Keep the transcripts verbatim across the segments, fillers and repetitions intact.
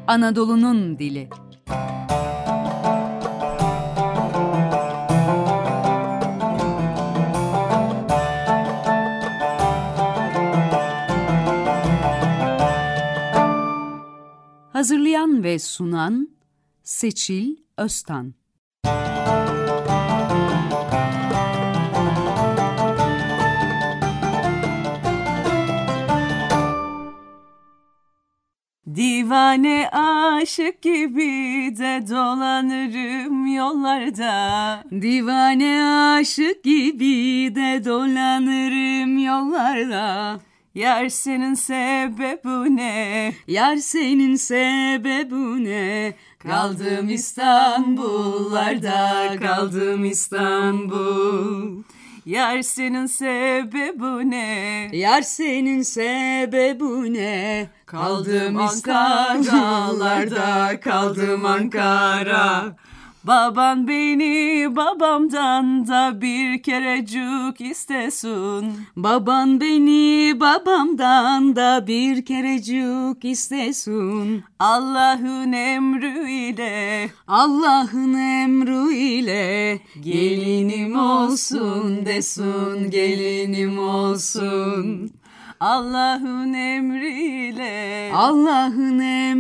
Anadolu'nun dili. Hazırlayan ve sunan Seçil Öztan. Divane aşık gibi de dolanırım yollarda. Divane aşık gibi de dolanırım yollarda. Yar senin sebebi ne? Yar senin sebebi ne? Kaldım İstanbullarda, kaldım İstanbul. Yar senin sebebi ne? Yar senin sebebi ne? Kaldım Ankaralarda, kaldım Ankara. Baban beni babamdan da bir kerecik istesin. Baban beni babamdan da bir kerecik istesin. Allah'ın emriyle, Allah'ın emriyle gelinim olsun desin, gelinim olsun. Allah'ın emriyle, Allah'ın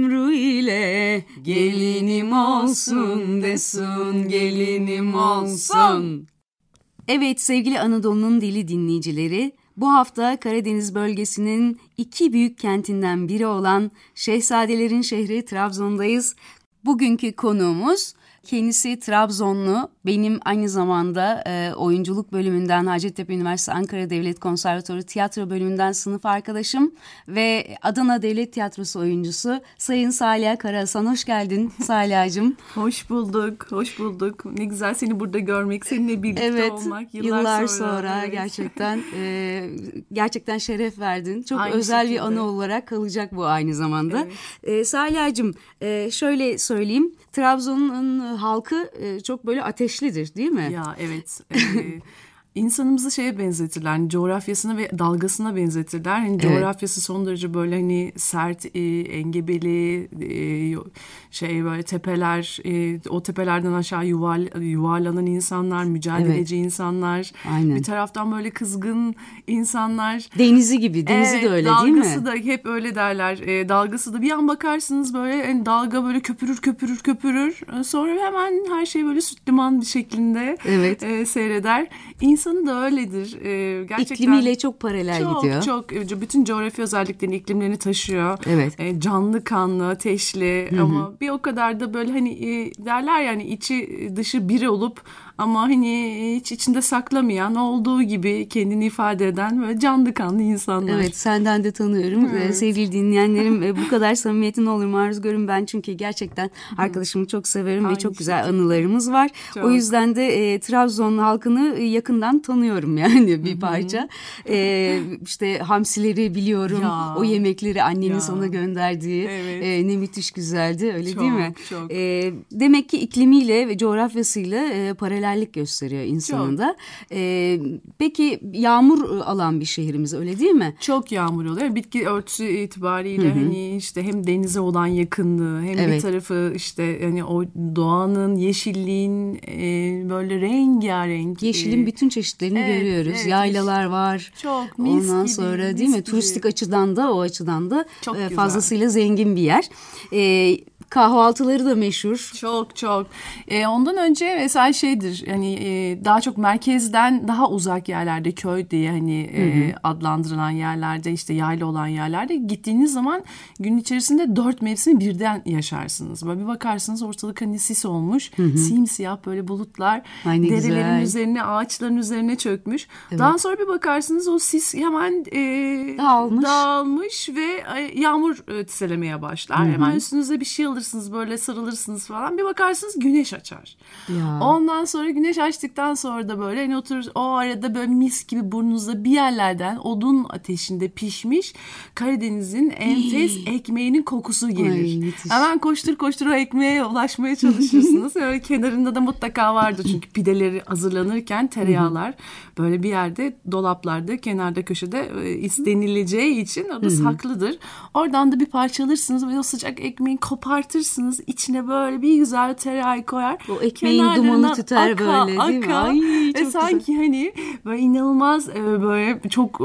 emriyle gelinim olsun desin, gelinim olsun. Evet sevgili Anadolu'nun dili dinleyicileri, bu hafta Karadeniz bölgesinin iki büyük kentinden biri olan Şehzadelerin şehri Trabzon'dayız. Bugünkü konuğumuz kendisi Trabzonlu, benim aynı zamanda e, oyunculuk bölümünden Hacettepe Üniversitesi Ankara Devlet Konservatuarı tiyatro bölümünden sınıf arkadaşım ve Adana Devlet Tiyatrosu oyuncusu Sayın Saliha Karahasan. Hoş geldin Saliha'cığım. Hoş bulduk, hoş bulduk. Ne güzel seni burada görmek, seninle birlikte evet, olmak. Yıllar, yıllar sonra, sonra evet. gerçekten e, gerçekten şeref verdin. Çok Aynı özel şekilde. bir anı olarak kalacak bu aynı zamanda. Evet. E, Saliha'cığım e, şöyle söyleyeyim. Trabzon'un halkı e, çok böyle ateşlidir değil mi? Ya evet. E, insanımızı şeye benzetirler. Hani coğrafyasına ve dalgasına benzetirler. Hani evet. Coğrafyası son derece böyle hani sert, e, engebeli, e, şey böyle tepeler, e, o tepelerden aşağı yuval, yuvarlanan insanlar, mücadeleci evet. insanlar. Aynen. Bir taraftan böyle kızgın insanlar. Denizi gibi, denizi evet, de öyle değil mi? Dalgası da hep öyle derler. E, dalgası da bir an bakarsınız böyle yani dalga böyle köpürür köpürür köpürür. Sonra hemen her şey böyle süt liman bir şeklinde evet. e, seyreder. İnsanı da öyledir. Ee, gerçekten İklimiyle çok paralel çok, gidiyor. Çok çok. Bütün coğrafi özelliklerini, iklimlerini taşıyor. Evet. Ee, canlı kanlı, ateşli Hı-hı. ama bir o kadar da böyle hani e, derler yani içi dışı biri olup ama hani hiç içinde saklamayan, olduğu gibi kendini ifade eden böyle canlı kanlı insanlar. Evet, senden de tanıyorum. Evet. Ee, sevgili dinleyenlerim e, bu kadar samimiyetin olur mu arzu görün, ben çünkü gerçekten Hı. arkadaşımı çok severim Aynı ve çok güzel şey. anılarımız var. Çok. O yüzden de e, Trabzon halkını yakından tanıyorum yani bir parça. E, işte hamsileri biliyorum, ya. o yemekleri annenin ya. sana gönderdiği evet. e, ne müthiş güzeldi, öyle çok, değil mi? Çok. E, demek ki iklimiyle ve coğrafyasıyla e, paralel gösteriyor insanın da. Ee, peki yağmur alan bir şehrimiz, öyle değil mi? Çok yağmur oluyor. Bitki örtüsü itibariyle Hı-hı. hani işte hem denize olan yakınlığı hem evet. bir tarafı işte hani o doğanın, yeşilliğin e, böyle rengarenk. Yeşilin e, bütün çeşitlerini evet, görüyoruz. Evet, Yaylalar var. Çok mis Ondan gibi, sonra mis değil mi? Gibi. Turistik açıdan da o açıdan da çok e, fazlasıyla zengin bir yer. Evet. Kahvaltıları da meşhur. Çok çok. E, ondan önce mesela şeydir hani e, daha çok merkezden daha uzak yerlerde, köy diye hani e, adlandırılan yerlerde, işte yayla olan yerlerde gittiğiniz zaman gün içerisinde dört mevsimi birden yaşarsınız. Böyle bir bakarsınız ortalık hani sis olmuş, hı hı. simsiyah böyle bulutlar Ay, derelerin güzel. üzerine, ağaçların üzerine çökmüş. Evet. Daha sonra bir bakarsınız o sis hemen e, dağılmış. dağılmış ve e, yağmur e, tiselemeye başlar. Hı hı. Hemen üstünüze bir şey alırsınız. alırsınız böyle sarılırsınız falan. Bir bakarsınız güneş açar. Ya. Ondan sonra güneş açtıktan sonra da böyle hani oturur, o arada böyle mis gibi burnunuzda bir yerlerden odun ateşinde pişmiş Karadeniz'in enfes ekmeğinin kokusu gelir. Ay, hemen koştur koştur o ekmeğe ulaşmaya çalışırsınız. Öyle kenarında da mutlaka vardı çünkü pideleri hazırlanırken tereyağlar böyle bir yerde dolaplarda kenarda köşede istenileceği için o da saklıdır. Oradan da bir parça alırsınız ve o sıcak ekmeği kopartırsınız. İçine böyle bir güzel tereyağı koyar. O ekmeğin dumanı tüter aka, böyle değil mi? Ay, çok ve sanki güzel. Hani böyle inanılmaz böyle çok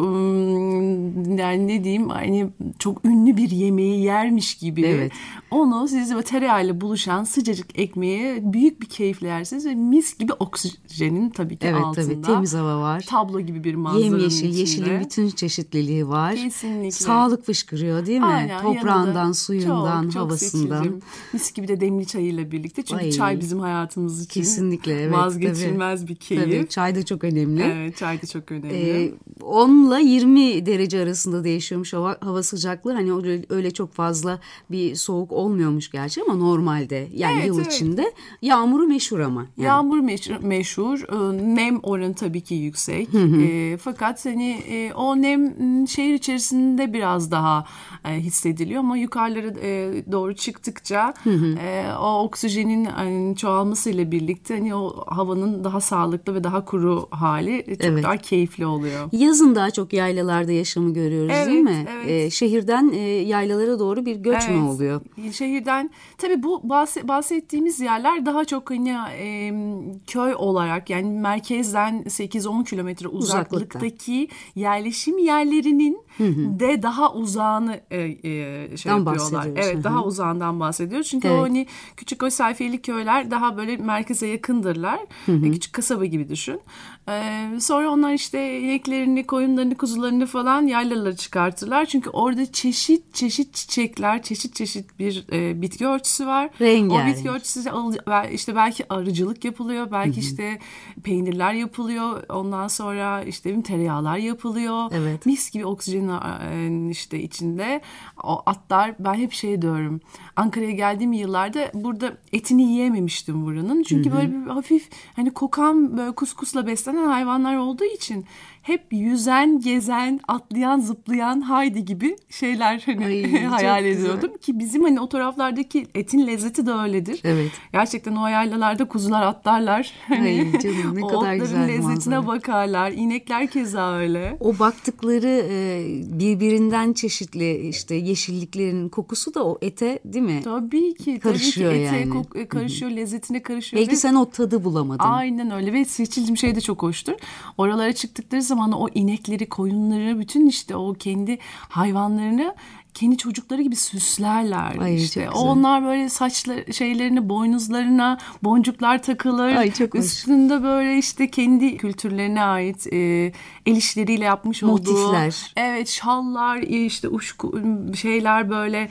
yani ne diyeyim hani çok ünlü bir yemeği yermiş gibi. Evet. Onu siz böyle tereyağıyla buluşan sıcacık ekmeği büyük bir keyifle yersiniz ve mis gibi oksijenin tabii ki evet, altında. Evet tabii temiz hava var. Tablo gibi bir manzaranın Yemyeşil, içinde. yeşilin bütün çeşitliliği var. Kesinlikle. Sağlık fışkırıyor değil mi? Aynen, toprağından, suyundan, çok, çok havasından. Seçildim. Mis gibi de demli çayıyla birlikte. Çünkü Ay, çay bizim hayatımız için kesinlikle, evet, vazgeçilmez tabii. bir keyif. Tabii, çay da çok önemli. Evet, çay da çok önemli. Ee, onla yirmi derece arasında değişiyormuş hava, hava sıcaklığı. Hani öyle, öyle çok fazla bir soğuk olmuyormuş gerçi ama normalde yani evet, yıl evet. içinde. Yağmuru meşhur ama. Yani. Yağmur meşhur, meşhur. Nem oranı tabii ki yüksek. E, fakat hani e, o nem şehir içerisinde biraz daha e, hissediliyor ama yukarılara e, doğru çıktıkça e, o oksijenin hani, çoğalmasıyla birlikte hani o havanın daha sağlıklı ve daha kuru hali çok evet. daha keyifli oluyor. Yazın daha çok yaylalarda yaşamı görüyoruz evet, değil mi? Evet. E, şehirden e, yaylalara doğru bir göç evet. mü oluyor? Şehirden tabii bu bahsettiğimiz yerler daha çok hani e, köy olarak yani merkezden sekiz on kilometre uzaklıktaki yerleşim yerlerinin hı hı. de daha uzağını e, e, şey Dan yapıyorlar. Evet, hı hı. daha uzağından bahsediyoruz. Çünkü evet. o hani küçük o sayfiyeli köyler daha böyle merkeze yakındırlar. Hı hı. Küçük kasaba gibi düşün. Ee, sonra onlar işte ineklerini, koyunlarını, kuzularını falan yaylalara çıkartırlar. Çünkü orada çeşit çeşit çiçekler, çeşit çeşit bir e, bitki örtüsü var. Rengarenk. O bitki örtüsü işte belki arıcılık yapılıyor, belki hı hı. işte peynirler yapılıyor. Ondan sonra işte tereyağlar yapılıyor. Evet. Mis gibi oksijen işte içinde. O atlar, ben hep şey diyorum. Ankara'ya geldiğim yıllarda burada etini yiyememiştim buranın. Çünkü hı hı. böyle bir hafif hani kokan böyle kuskusla beslenen hayvanlar olduğu için hep yüzen, gezen, atlayan, zıplayan haydi gibi şeyler hani Ay, hayal ediyordum ki bizim hani o taraflardaki etin lezzeti de öyledir. Evet. Gerçekten o yaylalarda kuzular atlarlar. Hani Ay canım ne kadar güzel lezzetine manzara. Bakarlar. İnekler keza öyle. O baktıkları birbirinden çeşitli işte yeşilliklerin kokusu da o ete değil mi? Tabii ki. Karışıyor tabii ki ete yani. Kok- karışıyor, lezzetine karışıyor. Belki ve sen o tadı bulamadın. Aynen öyle ve seçildiğim şey de çok hoştur. Oralara çıktıkları zaman o inekleri, koyunları, bütün işte o kendi hayvanlarını kendi çocukları gibi süslerler. Ay, işte onlar böyle saçlı şeylerini, boynuzlarına boncuklar takılır. Ay, çok Üstünde hoş. böyle işte kendi kültürlerine ait e, el işleriyle yapmış olduğu motifler. Evet, şallar, işte uşku şeyler böyle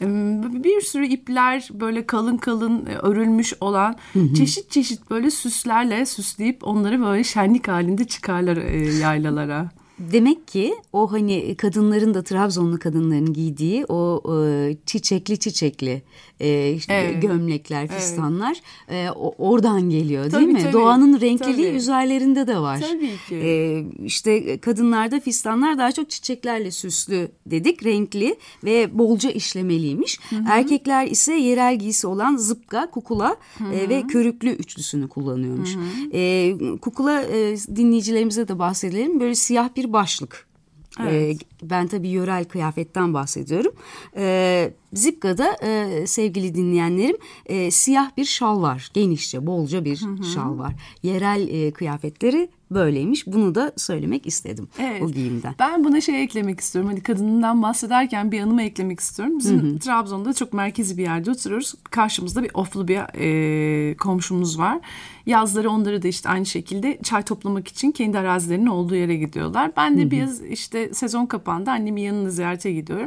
bir sürü ipler böyle kalın kalın örülmüş olan hı hı. çeşit çeşit böyle süslerle süsleyip onları böyle şenlik halinde çıkarlar e, yaylalara. Demek ki o hani kadınların da Trabzonlu kadınların giydiği o e, çiçekli çiçekli e, işte evet. gömlekler, fistanlar evet. e, o, oradan geliyor değil tabii, mi? Tabii. Doğanın renkliliği tabii. üzerlerinde de var. Tabii ki. E, işte kadınlarda fistanlar daha çok çiçeklerle süslü dedik, renkli ve bolca işlemeliymiş. Hı hı. Erkekler ise yerel giysi olan zıpka, kukula e, ve körüklü üçlüsünü kullanıyormuş. Hı hı. E, kukula e, dinleyicilerimize de bahsedelim. Böyle siyah bir başlık. Evet. Ee, ben tabii yörel kıyafetten bahsediyorum. Ee, Zipka'da e, sevgili dinleyenlerim e, siyah bir şal var. Genişçe, bolca bir hı hı. şal var. Yerel e, kıyafetleri böyleymiş. Bunu da söylemek istedim evet. o giyimden. Ben buna şey eklemek istiyorum. Hadi kadından bahsederken bir anımı eklemek istiyorum. Bizim hı hı. Trabzon'da çok merkezi bir yerde oturuyoruz. Karşımızda bir oflu bir e, komşumuz var. Yazları onları da işte aynı şekilde çay toplamak için kendi arazilerinin olduğu yere gidiyorlar. Ben de hı hı. biraz işte sezon kapağında annemin yanına ziyarete gidiyorum.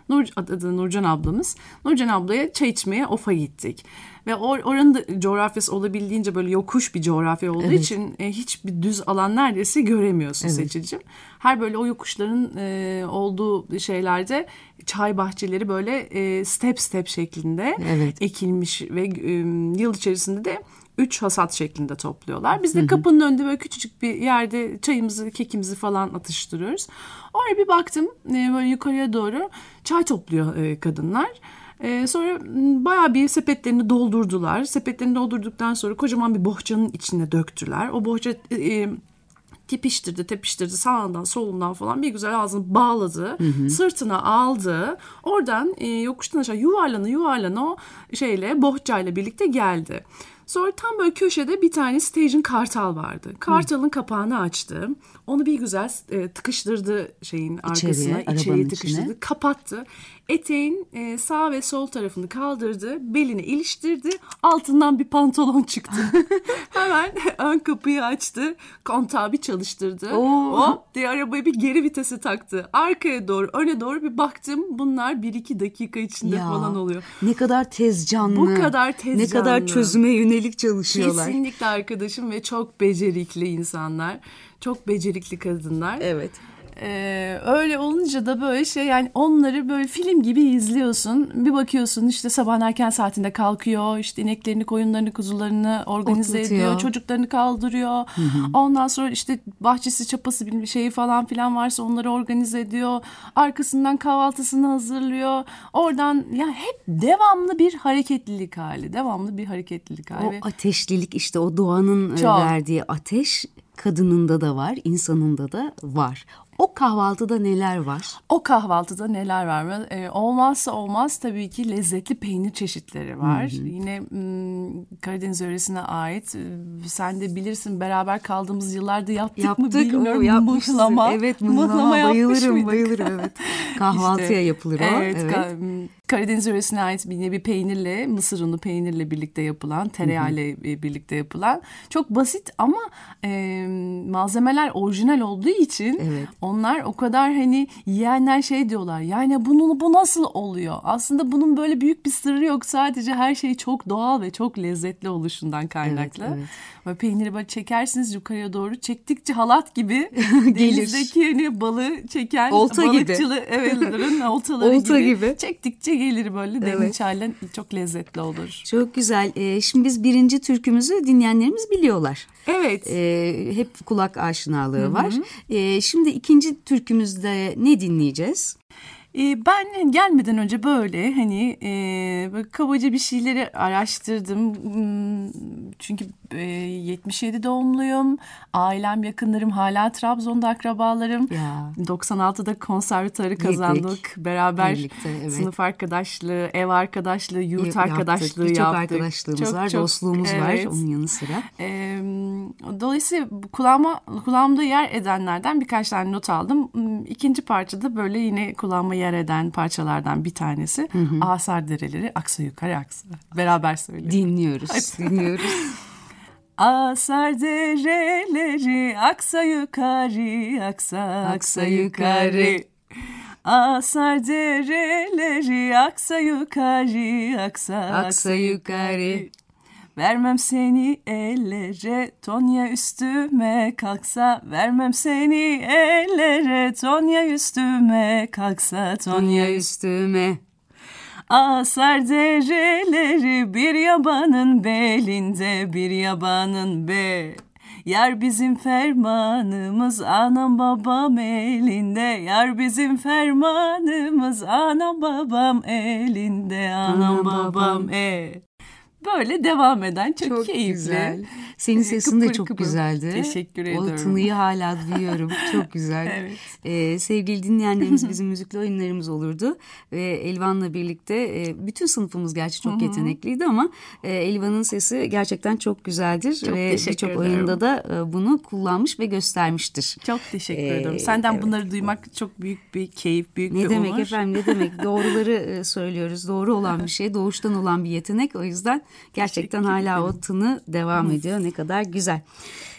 Nur, adı Nurcan ablamız. Nurcan ablaya çay içmeye Of'a gittik. Ve or, oranın da coğrafyası olabildiğince böyle yokuş bir coğrafya olduğu evet. için e, hiçbir düz alan neredeyse göremiyorsun evet. Seçilcim. Her böyle o yokuşların e, olduğu şeylerde çay bahçeleri böyle e, step step şeklinde evet. ekilmiş ve e, yıl içerisinde de üç hasat şeklinde topluyorlar. Biz de hı hı. kapının önünde böyle küçücük bir yerde çayımızı, kekimizi falan atıştırıyoruz. Oraya bir baktım e, böyle yukarıya doğru çay topluyor e, kadınlar. Ee, sonra bayağı bir sepetlerini doldurdular. Sepetlerini doldurduktan sonra kocaman bir bohçanın içine döktüler. O bohça e, tepiştirdi, tepiştirdi sağından solundan falan bir güzel ağzını bağladı. Hı hı. Sırtına aldı. Oradan e, yokuştan aşağı yuvarlana yuvarlana o şeyle bohçayla birlikte geldi. Sonra tam böyle köşede bir tane stage'in kartal vardı. Kartalın Hı. kapağını açtı. Onu bir güzel e, tıkıştırdı şeyin arkasına. İçeriye, içeriye tıkıştırdı. Içine. Kapattı. Eteğin e, sağ ve sol tarafını kaldırdı. Beline iliştirdi. Altından bir pantolon çıktı. Hemen ön kapıyı açtı. Kontağı bir çalıştırdı. Oo. Hop diye arabayı bir geri vitese taktı. Arkaya doğru, öne doğru bir baktım. Bunlar bir iki dakika içinde ya, falan oluyor. Ne kadar tez canlı. Bu kadar tez ne canlı. Ne kadar çözüme yönelik çalışıyorlar. Kesinlikle arkadaşım ve çok becerikli insanlar. Çok becerikli kadınlar. Evet. Ee, öyle olunca da böyle şey yani onları böyle film gibi izliyorsun. Bir bakıyorsun işte sabahın erken saatinde kalkıyor. İşte ineklerini, koyunlarını, kuzularını organize Otlatıyor. ediyor. Çocuklarını kaldırıyor. Hı hı. Ondan sonra işte bahçesi, çapası bir şeyi falan filan varsa onları organize ediyor. Arkasından kahvaltısını hazırlıyor. Oradan ya hep devamlı bir hareketlilik hali. Devamlı bir hareketlilik hali. O ateşlilik işte o doğanın Çok. verdiği ateş kadınında da var, insanında da var. O kahvaltıda neler var? O kahvaltıda neler var? Ee, olmazsa olmaz tabii ki lezzetli peynir çeşitleri var. Hı hı. Yine m, Karadeniz yöresine ait. Sen de bilirsin beraber kaldığımız yıllarda yaptık, yaptık mı bilmiyorum. O, mıhlama. Evet mıhlama, mıhlama bayılırım bayılırım. Evet. Kahvaltıya işte, yapılır o. Evet. evet. Ka- Karadeniz yöresine ait bir nevi peynirle, mısır unu peynirle birlikte yapılan, tereyağıyla birlikte yapılan çok basit ama e, malzemeler orijinal olduğu için evet. onlar o kadar hani yiyenler şey diyorlar. Yani bunu bu nasıl oluyor? Aslında bunun böyle büyük bir sırrı yok. Sadece her şey çok doğal ve çok lezzetli oluşundan kaynaklı. Evet, evet. Ve peyniri böyle çekersiniz yukarıya doğru çektikçe halat gibi denizdeki hani balığı çeken olta balıkçılı gibi. evetlerin oltaları olta gibi, gibi çektikçe gelir böyle evet. demli çayla çok lezzetli olur. Çok güzel. Ee, şimdi biz birinci türkümüzü dinleyenlerimiz biliyorlar. Evet. Ee, hep kulak aşinalığı Hı-hı. var. Ee, şimdi ikinci türkümüzde ne dinleyeceğiz? Ben gelmeden önce böyle hani e, böyle kabaca bir şeyleri araştırdım. Çünkü e, yetmiş yedi doğumluyum. Ailem, yakınlarım hala Trabzon'da akrabalarım. Ya. doksan altıda konservatuarı kazandık. Gittik. Beraber Birlikte, evet. sınıf arkadaşlığı, ev arkadaşlığı, yurt yaptık. arkadaşlığı Birçok yaptık. Birçok arkadaşlığımız çok, var, çok, dostluğumuz evet. var onun yanı sıra. E, dolayısıyla kulağıma, kulağımda yer edenlerden birkaç tane not aldım. İkinci parçada böyle yine kulağıma yer eden parçalardan bir tanesi. Hı hı. Asar Dereleri Aksa Yukarı Aksa. Beraber söyleyelim. Dinliyoruz. Hadi. Dinliyoruz. Asar dereleri aksa yukarı aksa aksa yukarı. Asar dereleri aksa yukarı aksa aksa yukarı. Vermem seni ellere Tonya üstüme kalksa. Vermem seni ellere Tonya üstüme kalksa. Tonya üstüme. Asar dereleri bir yabanın belinde, bir yabanın be. Yar bizim fermanımız anam babam elinde. Yar bizim fermanımız anam babam elinde. Anam, anam babam e. Böyle devam eden çok, çok keyifli. Güzel. Senin sesin de çok kıpır. güzeldi. Teşekkür ediyorum. O tınıyı hala duyuyorum. Çok güzel. Evet. Ee, sevgili dinleyenlerimiz bizim müzikli oyunlarımız olurdu. Ve Elvan'la birlikte e, bütün sınıfımız gerçi çok yetenekliydi ama e, Elvan'ın sesi gerçekten çok güzeldir. Çok ve teşekkür birçok ederim. oyunda da e, bunu kullanmış ve göstermiştir. Çok teşekkür ee, ederim. Senden evet. bunları duymak çok büyük bir keyif, büyük ne bir onur. Ne demek efendim, ne demek. Doğruları e, söylüyoruz. Doğru olan bir şey, doğuştan olan bir yetenek. O yüzden gerçekten hala o tını devam ediyor. Ne kadar güzel.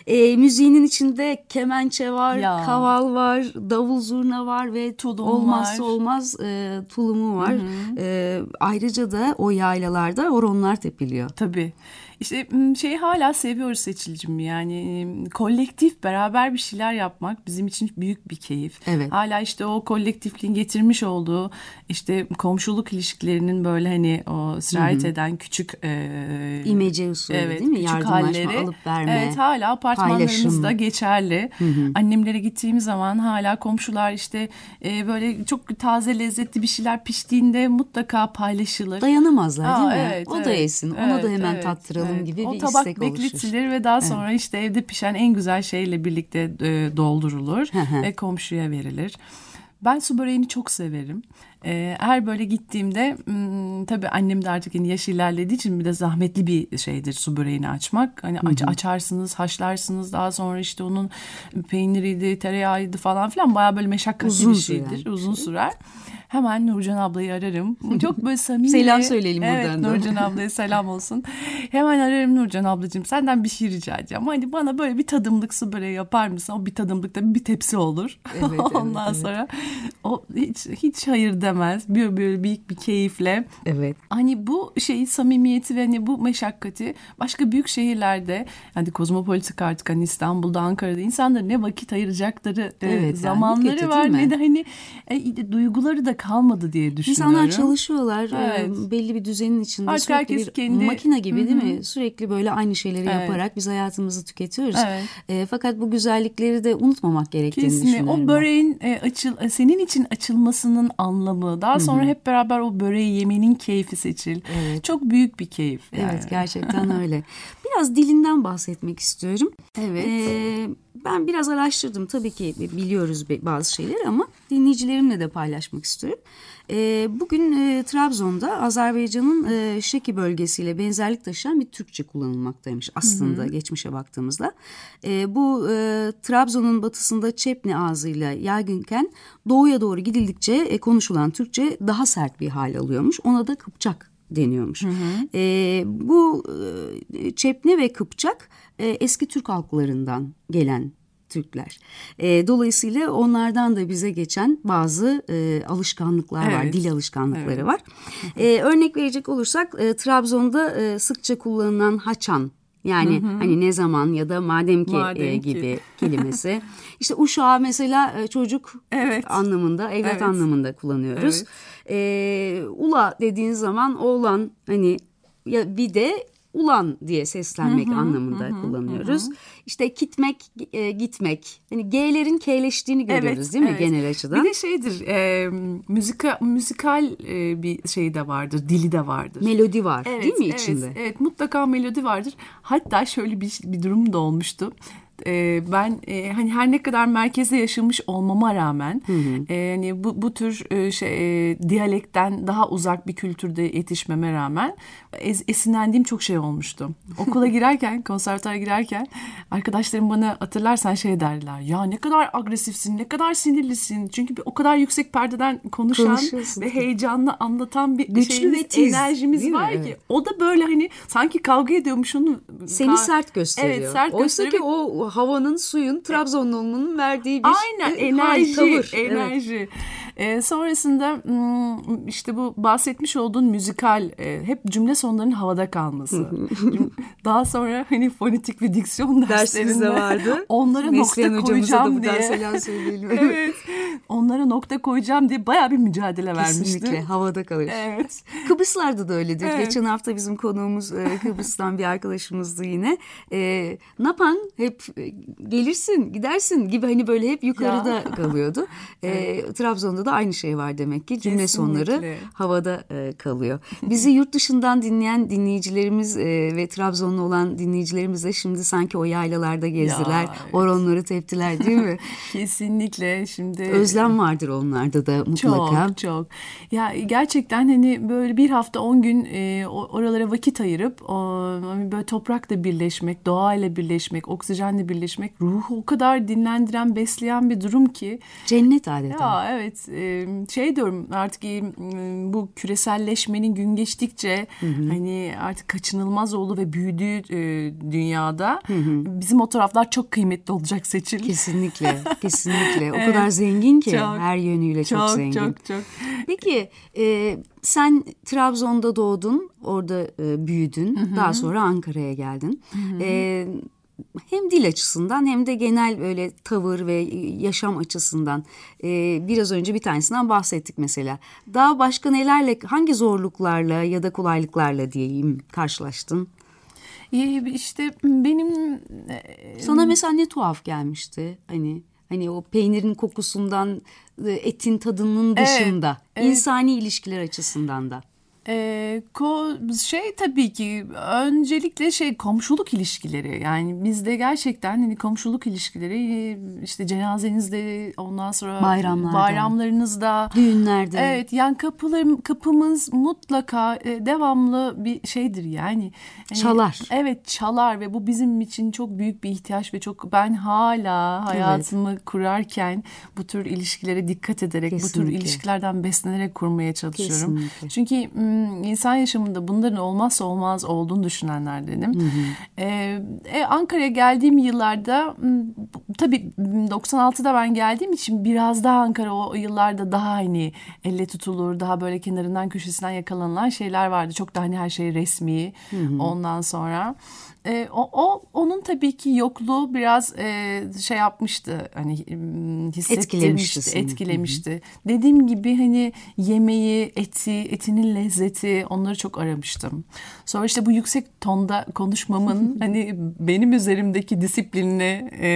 E, müziğinin içinde kemençe var, ya. kaval var, davul zurna var ve tulum olmazsa var. olmaz e, tulumu var. E, ayrıca da o yaylalarda horonlar tepiliyor. Tabii. İşte şeyi hala seviyoruz Seçil'cim, yani kolektif beraber bir şeyler yapmak bizim için büyük bir keyif. Evet. Hala işte o kolektifliğin getirmiş olduğu işte komşuluk ilişkilerinin böyle hani o sirayet Hı-hı. eden küçük e, imece usulü evet, değil mi? Yardımlaşma, halleri, alıp verme. Evet, hala apartmanlarımızda geçerli. Hı-hı. Annemlere gittiğim zaman hala komşular işte e, böyle çok taze lezzetli bir şeyler piştiğinde mutlaka paylaşılır. Dayanamazlar Aa, değil mi? evet, o evet, da yesin. Ona evet, da hemen evet, tattıralım evet. gibi o bir tabak istek bekletilir ve daha sonra evet. işte evde pişen en güzel şeyle birlikte e, doldurulur ve komşuya verilir. Ben su böreğini çok severim. Ee, her böyle gittiğimde m, tabii annem de artık yani yaş ilerlediği için bir de zahmetli bir şeydir su böreğini açmak. Hani aç, açarsınız, haşlarsınız, daha sonra işte onun peyniriydi, tereyağıydı falan filan, bayağı böyle meşakkatli uzun bir şeydir. Sürer. Uzun sürer. Hemen Nurcan ablayı ararım. Çok böyle samimi. Selam söyleyelim evet, buradan da. Nurcan ablaya selam olsun. Hemen ararım, Nurcan ablacığım senden bir şey rica edeceğim. Hani bana böyle bir tadımlık su böreği yapar mısın? O bir tadımlıkta bir tepsi olur. Evet, Ondan evet, sonra o hiç hiç hayır demez. Böyle, böyle büyük bir keyifle. Evet. Hani bu şeyi, samimiyeti ve hani bu meşakkati başka büyük şehirlerde, hani kozmopolitik artık, hani İstanbul'da, Ankara'da insanların ne vakit ayıracakları evet, zamanları yani, var ne de hani e, duyguları da kalmadı diye düşünüyorum. İnsanlar çalışıyorlar. Evet. E, belli bir düzenin içinde artık sürekli bir kendi... makine gibi Hı-hı. değil mi? Sürekli böyle aynı şeyleri evet. yaparak biz hayatımızı tüketiyoruz. Evet. E, fakat bu güzellikleri de unutmamak gerektiğini kesinlikle düşünüyorum. O böreğin e, açıl senin için açılmasının anlamı, daha sonra Hı-hı. hep beraber o böreği yemenin keyfi Seçil. Evet. Çok büyük bir keyif. Yani. Evet, gerçekten öyle. Biraz dilinden bahsetmek istiyorum. Evet. Ee, ben biraz araştırdım. Tabii ki biliyoruz bazı şeyleri ama dinleyicilerimle de paylaşmak istiyorum. Ee, bugün e, Trabzon'da Azerbaycan'ın e, Şeki bölgesiyle benzerlik taşıyan bir Türkçe kullanılmaktaymış aslında, hı hı. geçmişe baktığımızda. E, bu e, Trabzon'un batısında Çepni ağzıyla yaygınken doğuya doğru gidildikçe e, konuşulan Türkçe daha sert bir hal alıyormuş. Ona da Kıpçak deniyormuş. Hı hı. E, bu e, Çepni ve Kıpçak e, eski Türk halklarından gelen Türkler. E, dolayısıyla onlardan da bize geçen bazı e, alışkanlıklar evet. var, dil alışkanlıkları evet. var. E, örnek verecek olursak e, Trabzon'da e, sıkça kullanılan haçan, yani hı hı. hani ne zaman ya da madem ki, madem e, gibi ki. kelimesi. İşte uşağı mesela e, çocuk evet. anlamında, evlat evet. anlamında kullanıyoruz. Evet. E, ula dediğin zaman oğlan, hani ya bir de ulan diye seslenmek hı hı, anlamında hı, kullanıyoruz. Hı. İşte gitmek, e, gitmek. Hani G'lerin K'leştiğini görüyoruz evet, değil mi evet. genel açıdan? Bir de şeydir, e, müzika, müzikal e, bir şey de vardır, dili de vardır. Melodi var evet, değil mi evet, içinde? Evet, mutlaka melodi vardır. Hatta şöyle bir, bir durum da olmuştu. Ee, ben e, hani her ne kadar merkezde yaşamış olmama rağmen hı hı. E, hani bu bu tür e, şey e, diyalekten daha uzak bir kültürde yetişmeme rağmen es, esinlendiğim çok şey olmuştu. Okula girerken, konservatuara girerken arkadaşlarım bana, hatırlarsan şey derler. Ya ne kadar agresifsin, ne kadar sinirlisin. Çünkü bir, o kadar yüksek perdeden konuşan ve heyecanlı anlatan bir şeyimiz, enerjimiz var ki. Evet. O da böyle hani sanki kavga ediyormuş onu. Seni ka- sert gösteriyor. Evet, sert Oysa gösteriyor. ki o havanın, suyun, Trabzonlu'nun verdiği bir aynen, e, enerji, hal, tavır. enerji. Evet. Ee, sonrasında işte bu bahsetmiş olduğun müzikal e, hep cümle sonlarının havada kalması. Daha sonra hani fonetik ve diksiyon derslerinde vardı. Onlara Mesleğin nokta koyacağım diye. Selam söyleyelim. Evet. Onlara nokta koyacağım diye bayağı bir mücadele vermiştim. Kesinlikle havada kalır. Evet. Kıbrıslarda da öyledir. Evet. Geçen hafta bizim konuğumuz Kıbrıs'tan bir arkadaşımızdı yine. E, napan hep gelirsin, gidersin gibi hani böyle hep yukarıda ya. kalıyordu. E, evet. Trabzon'da da aynı şey var demek ki. Cümle Kesinlikle. sonları havada e, kalıyor. Bizi yurt dışından dinleyen dinleyicilerimiz e, ve Trabzonlu olan dinleyicilerimiz de şimdi sanki o yaylalarda gezdiler. Ya, evet. Horonları teptiler değil mi? Kesinlikle. Şimdi özlem vardır onlarda da mutlaka. Çok çok. Ya gerçekten hani böyle bir hafta on gün e, oralara vakit ayırıp o, böyle toprakla birleşmek, doğayla birleşmek, oksijenle birleşmek ruhu o kadar dinlendiren, besleyen bir durum ki. Cennet adeta. Ya evet e, şey diyorum artık e, bu küreselleşmenin gün geçtikçe hı hı. hani artık kaçınılmaz oldu ve büyüdüğü e, dünyada hı hı. bizim o taraflar çok kıymetli olacak Seçil. Kesinlikle, kesinlikle. O evet. kadar zengin ki çok, her yönüyle çok, çok zengin. Çok çok. Peki e, sen Trabzon'da doğdun, orada e, büyüdün, hı hı. daha sonra Ankara'ya geldin. Hı hı. E, hem dil açısından hem de genel böyle tavır ve yaşam açısından e, biraz önce bir tanesinden bahsettik mesela. Daha başka nelerle, hangi zorluklarla ya da kolaylıklarla diyeyim karşılaştın? İşte benim... Sana mesela ne tuhaf gelmişti? Hani hani o peynirin kokusundan, etin tadının dışında, evet, evet. insani ilişkiler açısından da. Ee, ko şey tabii ki öncelikle şey komşuluk ilişkileri, yani bizde gerçekten hani komşuluk ilişkileri işte cenazenizde, ondan sonra bayramlarda, bayramlarınızda, düğünlerde, evet yani kapılarım kapımız mutlaka e, devamlı bir şeydir yani hani, çalar evet çalar ve bu bizim için çok büyük bir ihtiyaç ve çok ben hala hayatımı evet. kurarken bu tür ilişkilere dikkat ederek, kesinlikle. Bu tür ilişkilerden beslenerek kurmaya çalışıyorum. Kesinlikle. Çünkü İnsan yaşamında bunların olmazsa olmaz olduğunu düşünenlerdenim. Hı hı. Ee, Ankara'ya geldiğim yıllarda tabii doksan altıda ben geldiğim için biraz daha Ankara o yıllarda daha hani elle tutulur, daha böyle kenarından köşesinden yakalanılan şeyler vardı. Çok da hani her şey resmi. Hı hı. Ondan sonra e, o, o onun tabii ki yokluğu biraz e, şey yapmıştı, hani hissettirmişti, etkilemişti. etkilemişti. Hı hı. Dediğim gibi hani yemeği, eti, etinin lezzeti, onları çok aramıştım. Sonra işte bu yüksek tonda konuşmamın hani benim üzerimdeki disiplinini e,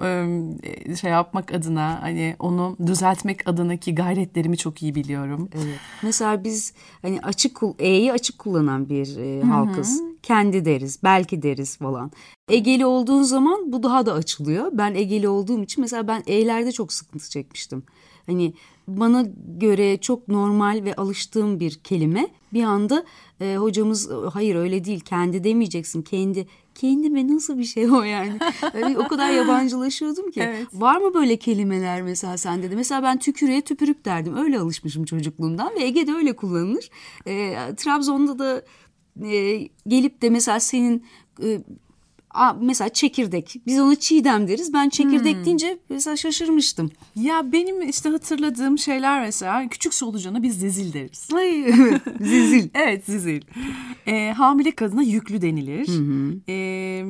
e, şey yapmak adına, hani onu düzeltmek adınaki gayretlerimi çok iyi biliyorum. Evet. Mesela biz hani açık E'yi açık kullanan bir e, halkız. Hı hı. Kendi deriz, belki deriz falan. Egeli olduğun zaman bu daha da açılıyor. Ben Egeli olduğum için mesela ben E'lerde çok sıkıntı çekmiştim. Hani bana göre çok normal ve alıştığım bir kelime. Bir anda e, hocamız hayır öyle değil, kendi demeyeceksin, kendi. Kendime nasıl bir şey o yani? yani o kadar yabancılaşıyordum ki. Evet. Var mı böyle kelimeler mesela sende de? Mesela ben tükürüğe tüpürük derdim. Öyle alışmışım çocukluğumdan ve Ege'de öyle kullanılır. E, Trabzon'da da e, gelip de mesela senin... E, mesela çekirdek. Biz ona çiğdem deriz. Ben çekirdek hmm. deyince mesela şaşırmıştım. Ya benim işte hatırladığım şeyler mesela küçük solucana biz zizil deriz. Ay, zizil. Evet, zizil. Ee, hamile kadına yüklü denilir. Hı hı. Ee,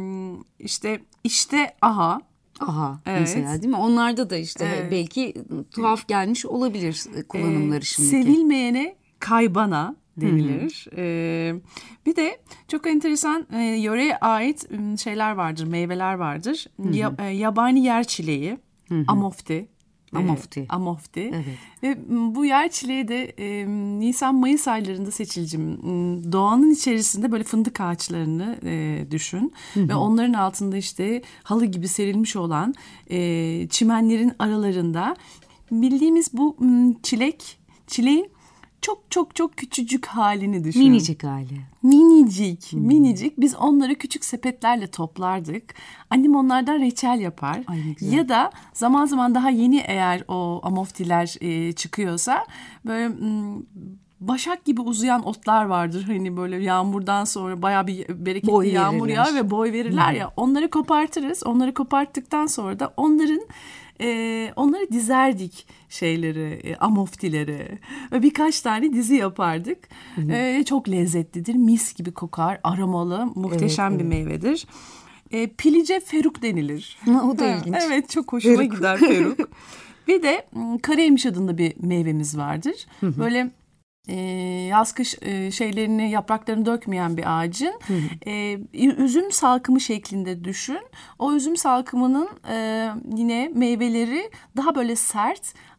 işte işte aha. Aha evet. Mesela değil mi? Onlarda da işte evet. belki tuhaf gelmiş olabilir kullanımları ee, şimdiki. Sevilmeyene kaybana denilir. Ee, bir de çok enteresan e, yöreye ait şeyler vardır, meyveler vardır. Ya, e, yabani yer çileği, hı hı. amofti. Amofti. E, amofti. Evet. Ve bu yer çileği de e, Nisan-Mayıs aylarında Seçilcim. Doğanın içerisinde böyle fındık ağaçlarını e, düşün. Hı hı. Ve onların altında işte halı gibi serilmiş olan e, çimenlerin aralarında bildiğimiz bu çilek, çileğin çok çok çok küçücük halini düşün. Minicik hali. Minicik, hmm. minicik. Biz onları küçük sepetlerle toplardık. Annem onlardan reçel yapar. Ay, ya da zaman zaman daha yeni eğer o amoftiler e, çıkıyorsa böyle m, başak gibi uzayan otlar vardır. Hani böyle yağmurdan sonra bayağı bir bereketli boy yağmur yağar ve boy verirler hmm. ya. Onları kopartırız. Onları koparttıktan sonra da onların Ee, onları dizerdik şeyleri, e, amoftileri ve birkaç tane dizi yapardık. Ee, çok lezzetlidir, mis gibi kokar, aromalı, muhteşem evet, bir evet. meyvedir. Ee, pilice feruk denilir. O da ilginç. Evet, çok hoşuma feruk. gider feruk. Bir de Karaymış adında bir meyvemiz vardır. Böyle e, yaz kış e, şeylerini, yapraklarını dökmeyen bir ağacın e, üzüm salkımı şeklinde düşün. O üzüm salkımının e, yine meyveleri daha böyle sert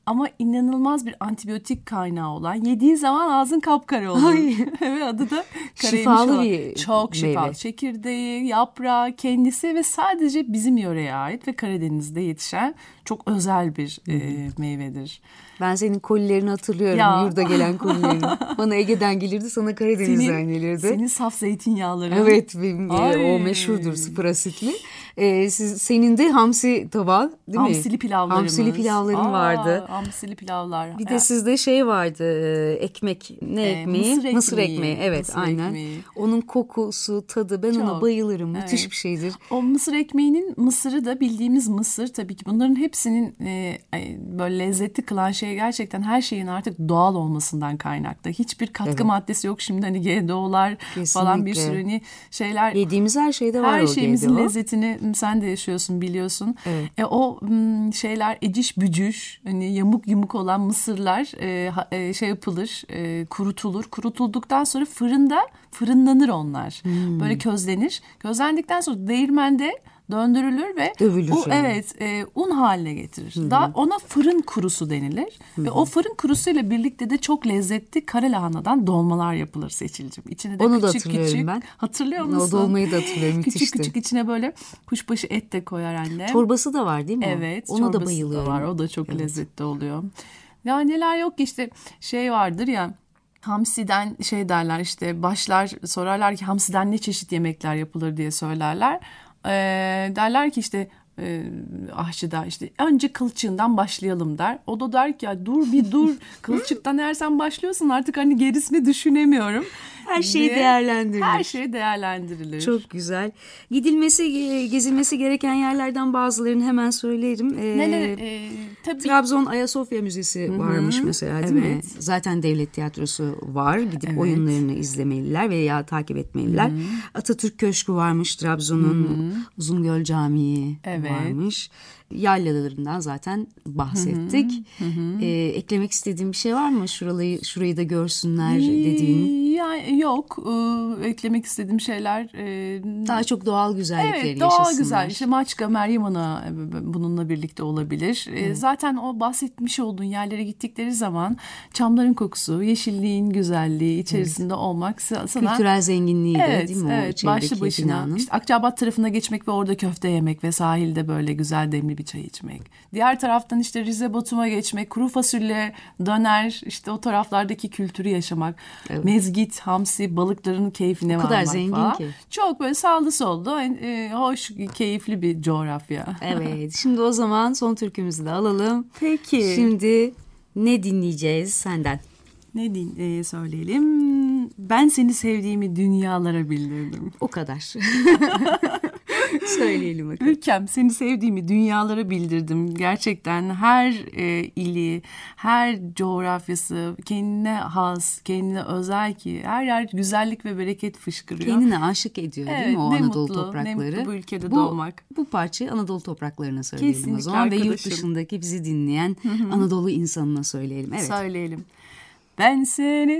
ama inanılmaz bir antibiyotik kaynağı olan, yediğin zaman ağzın kapkara olur. Ve adı da şifalı bir çok şifalı. meyve. Çekirdeği, yaprağı, kendisi ve sadece bizim yöreye ait ve Karadeniz'de yetişen çok özel bir e, meyvedir. Ben senin kolilerini hatırlıyorum. Ya. Yurda gelen kolilerini. Bana Ege'den gelirdi, sana Karadeniz'den senin, gelirdi. Senin saf zeytinyağları. Evet, benim, o meşhurdur, sıfır asitli. Ee, siz, senin de hamsi tabağı değil hamsili mi? Hamsili pilavlarımız. Hamsili pilavlarım Aa, vardı. Hamsili pilavlar. Bir de sizde şey vardı, ekmek, ne ee, ekmeği? Mısır ekmeği. Mısır ekmeği, evet mısır aynen. Ekmeği. Onun kokusu, tadı, ben Çok. ona bayılırım. Evet. Müthiş bir şeydir. O mısır ekmeğinin mısırı da bildiğimiz mısır tabii ki. Bunların hepsinin e, böyle lezzetli kılan şey gerçekten her şeyin artık doğal olmasından kaynaklı. Hiçbir katkı evet. maddesi yok şimdi, hani G D O'lar falan bir sürü hani şeyler. Yediğimiz her şeyde var her o G D O. Her şeyimizin lezzetini sen de yaşıyorsun, biliyorsun. Evet. E, o m, şeyler eciş bücüş, hani yamuk yumuk olan mısırlar e, e, şey yapılır, e, kurutulur. Kurutulduktan sonra fırında fırınlanır onlar. Hmm. Böyle közlenir. Közlendikten sonra değirmende döndürülür ve Dövülür o, yani. evet e, un haline getirir. Hı-hı. Daha ona fırın kurusu denilir. Hı-hı. Ve o fırın kurusuyla birlikte de çok lezzetli kara lahanadan dolmalar yapılır Seçil'cim. İçine de onu küçük da hatırlıyorum küçük. Ben. Hatırlıyor musun? O dolmayı da hatırlıyorum. Küçük müthişti. küçük içine böyle kuşbaşı et de koyar anne. Çorbası da var değil mi? Evet. Ona da bayılıyorum. Da var. O da çok evet. lezzetli oluyor. Ya neler yok ki, işte şey vardır ya. Hamsiden şey derler, işte başlar sorarlar ki hamsiden ne çeşit yemekler yapılır diye söylerler. Ee, derler ki işte e, aşçıda işte önce kılçığından başlayalım der. O da der ki ya dur bir dur, kılçıktan eğer sen başlıyorsun artık hani gerisini düşünemiyorum. Her şey değerlendirilir. Her şey değerlendirilir. Çok güzel. Gidilmesi, gezilmesi gereken yerlerden bazılarını hemen söylerim. Ee, Neler? E, tabii. Trabzon Ayasofya Müzesi Hı-hı. varmış mesela, değil evet. mi? Zaten devlet tiyatrosu var. Gidip evet. oyunlarını izlemeliler veya takip etmeliler. Hı-hı. Atatürk Köşkü varmış Trabzon'un. Hı-hı. Uzungöl Camii evet. varmış. Yaylalarından zaten bahsettik. Hı hı. Ee, eklemek istediğim bir şey var mı? Şurayı, şurayı da görsünler dediğin. Ya, yok. Ee, eklemek istediğim şeyler. E, Daha çok doğal güzellikleri evet, yaşasınlar. Evet, doğal güzel. İşte Maçka, Meryem Ana bununla birlikte olabilir. Evet. Ee, zaten o bahsetmiş olduğun yerlere gittikleri zaman çamların kokusu, yeşilliğin güzelliği içerisinde evet. olmak sana... Kültürel zenginliği de evet, değil mi? Evet, başlı başına. İşte Akçabat tarafına geçmek ve orada köfte yemek ve sahilde böyle güzel demli bir çay içmek. Diğer taraftan işte Rize Batum'a geçmek, kuru fasulye, döner, işte o taraflardaki kültürü yaşamak. Evet. Mezgit, hamsi, balıkların keyfine varmak falan. O kadar zengin falan. Ki. Çok böyle sağlı sollu, e, hoş, keyifli bir coğrafya. Evet, şimdi o zaman son türkümüzü de alalım. Peki. Şimdi ne dinleyeceğiz senden? Ne din e, söyleyelim? Ben seni sevdiğimi dünyalara bildirdim. O kadar. Söyleyelim bakalım. Ülkem, seni sevdiğimi dünyalara bildirdim. Gerçekten her e, ili, her coğrafyası kendine has, kendine özel ki her yer güzellik ve bereket fışkırıyor. Kendine aşık ediyor evet, değil mi o Anadolu mutlu, toprakları? Ne mutlu bu ülkede bu, doğmak. Bu parçayı Anadolu topraklarına söyleyelim kesinlikle o zaman arkadaşım. Ve yurt dışındaki bizi dinleyen Anadolu insanına söyleyelim. Evet. Söyleyelim. Ben seni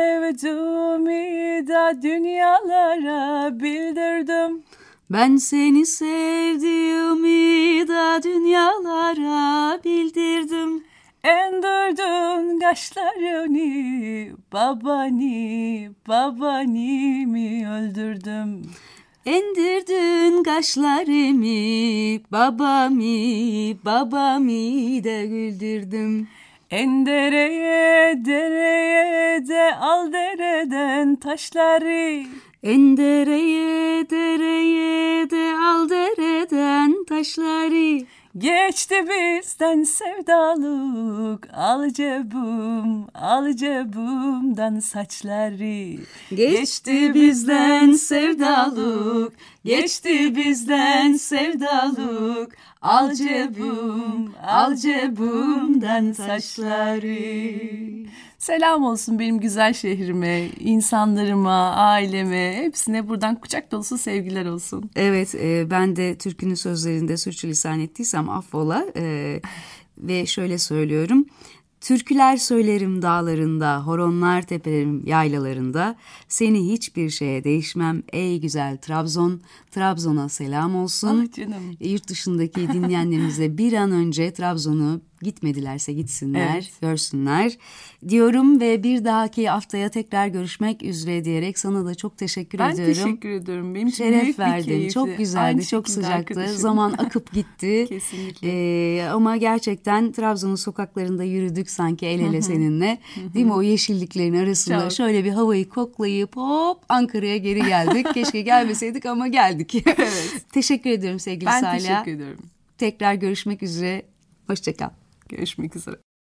sevdiğimi da dünyalara bildirdim. Ben seni sevdiğimi da dünyalara bildirdim. Endirdin kaşlarını, babani, babanimi öldürdüm. Endirdin kaşlarımı, babamı, babamı da güldürdüm. En dereye, dereye de al dereden taşları. En dereye, dereye de al dereden taşları. Geçti bizden sevdalık, al cebum, al cebumdan saçları. Geçti bizden sevdalık, geçti bizden sevdalık. Al cebum, al cebumdan saçları. Selam olsun benim güzel şehrime, insanlarıma, aileme, hepsine buradan kucak dolusu sevgiler olsun. Evet, e, ben de türkünün sözlerinde sürçülisan ettiysem affola e, ve şöyle söylüyorum. Türküler söylerim dağlarında, horonlar tepelerim yaylalarında. Seni hiçbir şeye değişmem ey güzel Trabzon. Trabzon'a selam olsun. Ah canım. Yurt dışındaki dinleyenlerimize bir an önce Trabzon'u Gitmedilerse gitsinler, Evet. görsünler diyorum ve bir dahaki haftaya tekrar görüşmek üzere diyerek sana da çok teşekkür ben ediyorum. Ben teşekkür ediyorum. Benim için Şeref büyük bir verdin. keyifti. Çok güzeldi, Aynı çok sıcaktı. arkadaşım. Zaman akıp gitti. Kesinlikle. Ee, ama gerçekten Trabzon'un sokaklarında yürüdük sanki el ele seninle. Değil mi? O yeşilliklerin arasında çok. şöyle bir havayı koklayıp hop Ankara'ya geri geldik. Keşke gelmeseydik ama geldik. Evet. Teşekkür ediyorum sevgili ben Salih. Ben teşekkür ediyorum. Tekrar görüşmek üzere. Hoşça kal. Görüşmek üzere.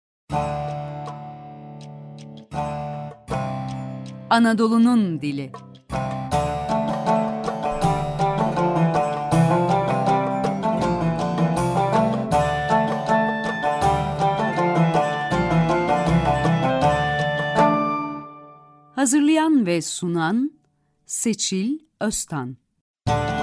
Anadolu'nun dili. Hazırlayan ve sunan Seçil Öztan.